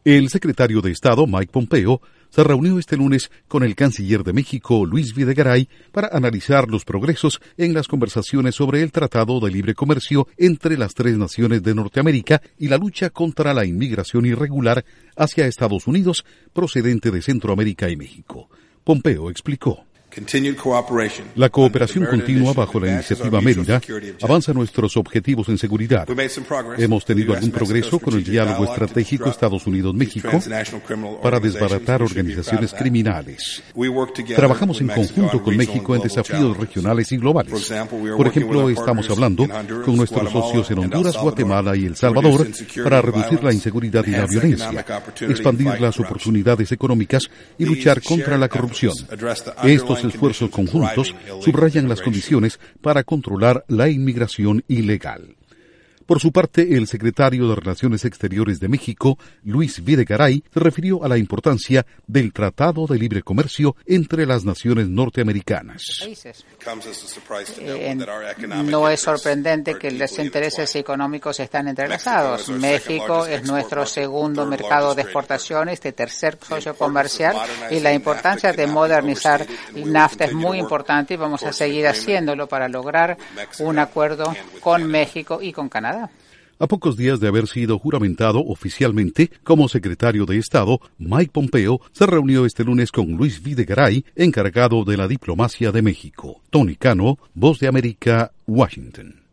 El secretario de Estado, Mike Pompeo, se reunió este lunes con el canciller de México, Luis Videgaray, para analizar los progresos en las conversaciones sobre el Tratado de Libre Comercio entre las tres naciones de Norteamérica y la lucha contra la inmigración irregular hacia Estados Unidos procedente de Centroamérica y México. Pompeo explicó: la cooperación continua bajo la iniciativa Mérida avanza nuestros objetivos en seguridad. Hemos tenido algún progreso con el diálogo estratégico Estados Unidos-México para desbaratar organizaciones criminales. Trabajamos en conjunto con México en desafíos regionales y globales. Por ejemplo, estamos hablando con nuestros socios en Honduras, Guatemala y El Salvador para reducir la inseguridad y la violencia, expandir las oportunidades económicas y luchar contra la corrupción. Estos esfuerzos conjuntos subrayan las condiciones para controlar la inmigración ilegal. Por su parte, el secretario de Relaciones Exteriores de México, Luis Videgaray, se refirió a la importancia del Tratado de Libre Comercio entre las naciones norteamericanas. No es sorprendente que los intereses económicos están entrelazados. México es nuestro segundo mercado de exportación, tercer socio comercial, y la importancia de modernizar NAFTA es muy importante y vamos a seguir haciéndolo para lograr un acuerdo con México y con Canadá. A pocos días de haber sido juramentado oficialmente como secretario de Estado, Mike Pompeo se reunió este lunes con Luis Videgaray, encargado de la diplomacia de México. Tony Cano, Voz de América, Washington.